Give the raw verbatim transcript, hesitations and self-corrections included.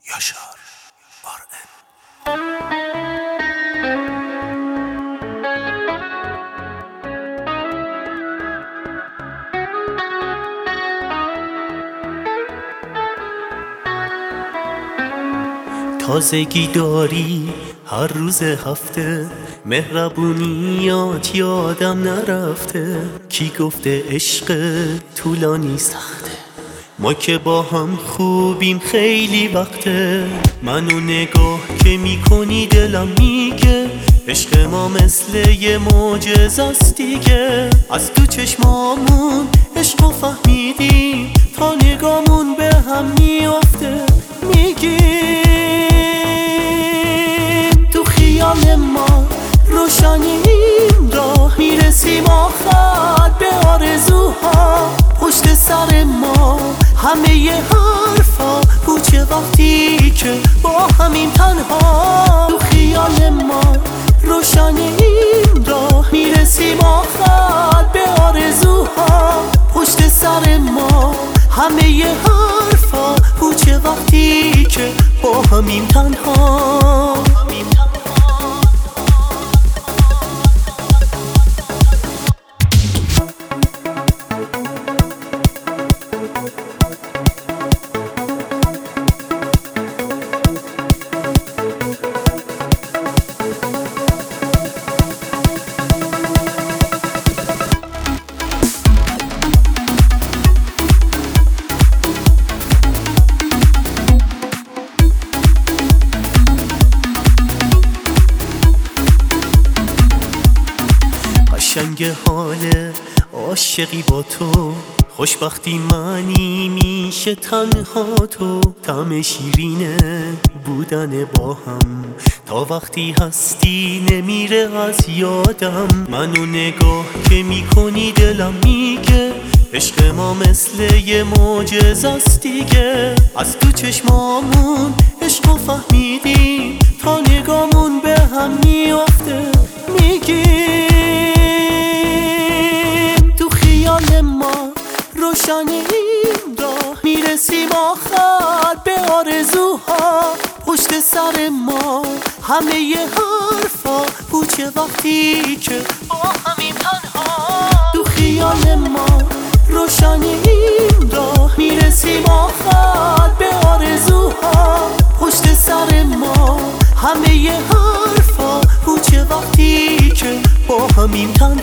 یاشار آر ام تازگی داری هر روز هفته، مهربونیات یادم نرفته. کی گفته عشق طولانی سخته؟ ما که با هم خوبیم خیلی وقته. منو نگاه که میکنی دلم میگه عشق ما مثل یه معجزه‌ست دیگه. از تو چشمامون عشقو فهمیدیم، تا نگامون به هم میافته میگیم تو خیال ما روشنیم، راه میرسیم آخر به آرزوها. پشت سر ما همه ی حرفا پوچه وقتی که با همیم تنها. تو خیال ما روشنیم، راه میرسیم آخر به آرزوها. پشت سر ما همه ی حرفا پوچه وقتی که با همیم تنها. قشنگ حال عاشقی با تو، خوشبختی معنی میشه تنها تو. طعم شیرینه بودن با هم، تا وقتی هستی نمیره از یادم. منو نگاه که میکنی دلم میگه عشق ما مثل یه معجزه‌ست دیگه. از تو چشمامون عشقو فهمیدیم، تا نگامون به هم میافته میگیم ما روشنیم، راه میرسیم آخر به آرزوها. پشت سر ما همه ی حرفا پوچه وقتی که با همیم تنها. تو خیال ما روشنیم، راه میرسیم آخر به آرزوها. پشت سر ما همه ی حرفا پوچه وقتی که با همیم تنها.